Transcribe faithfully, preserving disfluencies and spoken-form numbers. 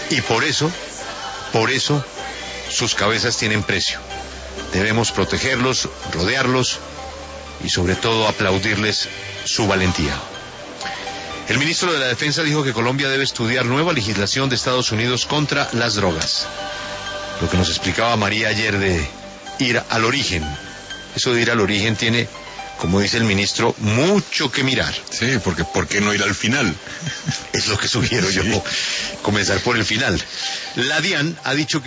Y por eso, por eso, sus cabezas tienen precio. Debemos protegerlos, rodearlos y sobre todo aplaudirles su valentía. El ministro de la Defensa dijo que Colombia debe estudiar nueva legislación de Estados Unidos contra las drogas. Lo que nos explicaba María ayer de ir al origen. Eso de ir al origen tiene, como dice el ministro, mucho que mirar. Sí, porque ¿por qué no ir al final? Es lo que sugiero yo, Sí. comenzar por el final. La DIAN ha dicho que